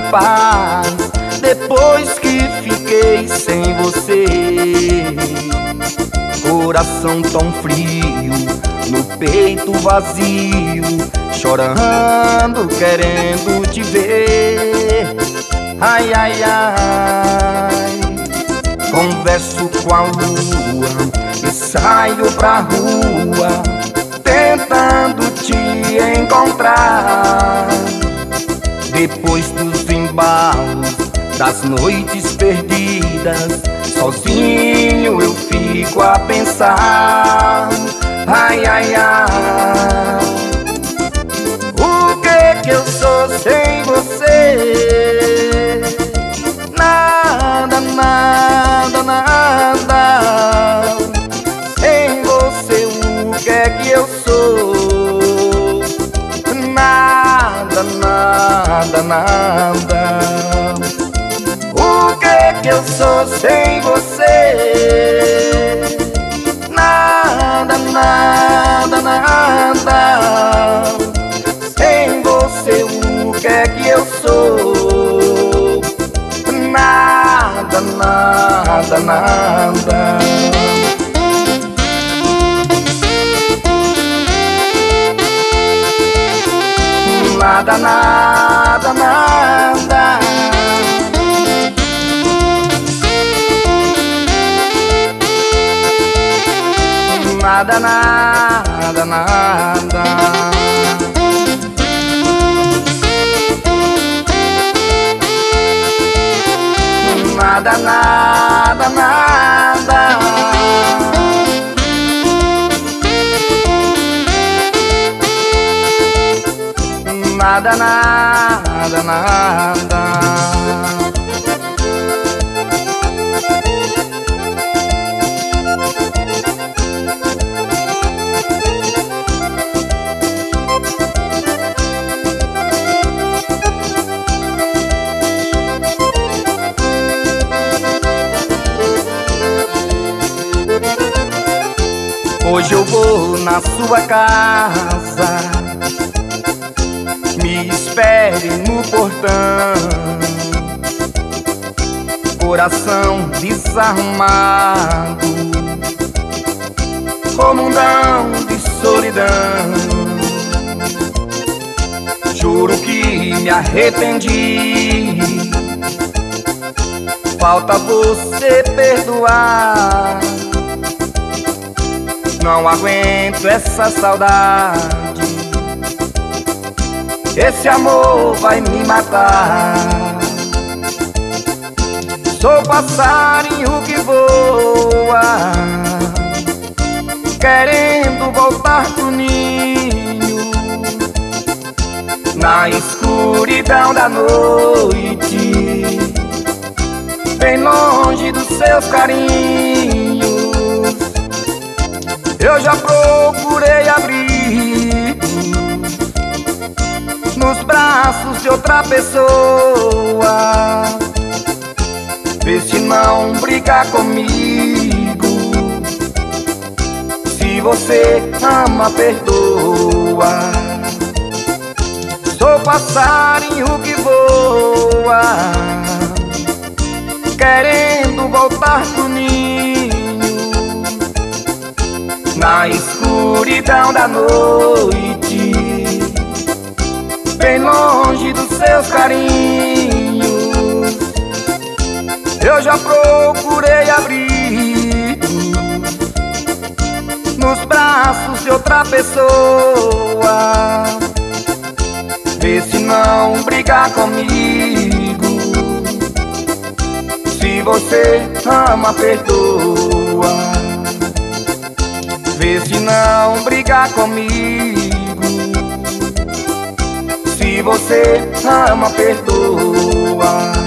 paz depois que fiquei sem você. Coração tão frio, no peito vazio, chorando, querendo te ver. Ai, ai, ai. Converso com a lua e saio pra rua, tentando te encontrar. Depois dos embalos, das noites perdidas, sozinho eu fico a pensar. Ai, ai, ai. O que eu sou sem você? Nada, nada, nada. Sem você o que eu sou? Nada, nada, nada. O que eu sou sem você? Nada, nada, nada. Sem você o que eu sou? Nada, nada, nada. Nada, nada, nada. Nada, nada, nada. Nada, nada, nada. Nada, nada, nada. Hoje eu vou na sua casa, me espere no portão. Coração desarrumado, comundão de solidão. Juro que me arrependi, falta você perdoar. Não aguento essa saudade, esse amor vai me matar. Sou passarinho que voa, querendo voltar pro ninho. Na escuridão da noite, bem longe dos seus carinhos. Eu já procurei abrigo nos braços de outra pessoa. Vê se não briga comigo. Se você ama, perdoa. Sou passarinho que voa, querendo voltar pro ninho. Na escuridão da noite, bem longe dos seus carinhos. Eu já procurei abrigo nos braços de outra pessoa. Vê se não brigar comigo. Se você ama, perdoa. Vê se não brigar comigo. Se você ama, perdoa.